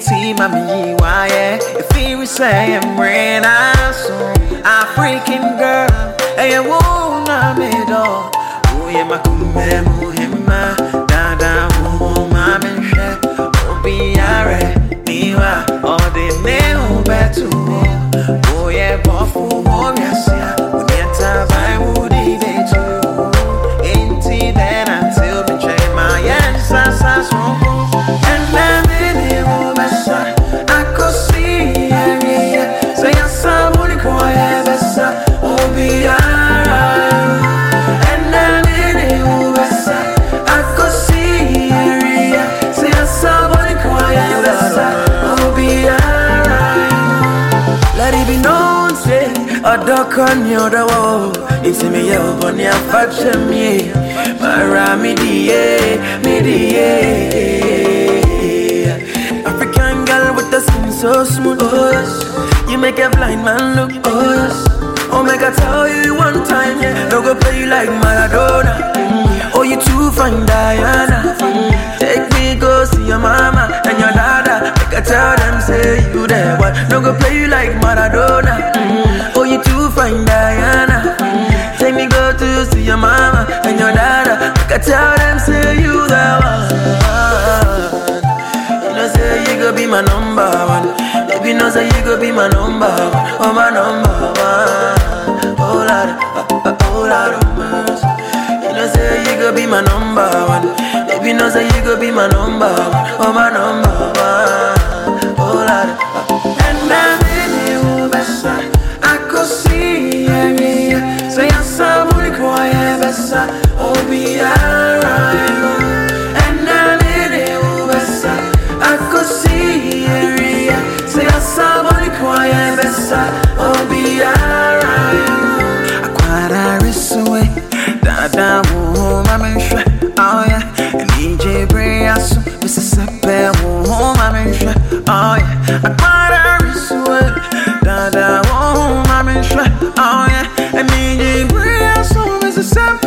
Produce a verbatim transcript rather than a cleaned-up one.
T, mommy, why? If you say I'm rain, I'm so African girl. Hey, you won't know me, though. Oh, yeah, my kume, muhima. Da, da, woo, mama, share. Oh, be alright. Niwa, all the name, better. Oh, yeah, Bofu, oh, yes, yeah. We get time, I would eat it too. Ain't it then until me change my yes, I saw. And then it will be sad. I could see, yeah, say, I saw what you call it, bessa. Oh, be alright. And then it will be sad. I could see, yeah, say, I saw what you call it, bessa. Oh, be alright. Let it be known, say, a duck on your wall. It's me, yo, but near fashion me. Mara, me, yeah, me, yeah. African girl with the skin so smooth, oh yes. You make a blind man look, oh yes. Oh, make I tell you one time, yeah. No go play you like Maradona. Mm. Oh, you too fine, Diana. Mm. Take me go see your mama and your dada. Make I tell them say you there, but no go play you like Maradona. Mm. Oh, you too fine, Diana. Mm. Take me go to see your mama and your dada. Make I tell them say you there. You know say you go be my number one. Baby know say you go be my number one. Oh my number one. Oh Lord, oh, oh Lord of mercy. You know say you go be my number one. Baby know say you go be my number one. Oh my number one. Oh Lord. And then you bessa, I could see yeah. Say I saw what you call it, bessa. Oh be alright. And then you bessa, I could see yeah. Say I saw what you call it, bessa. Oh be alright. Da woo, mama shwe, oh yeah. And D J Briasu, Mississippi, woo, mama shwe, oh yeah. I got a wristway. Da da woo, mama shwe, oh yeah. And D J Briasu, Mississippi.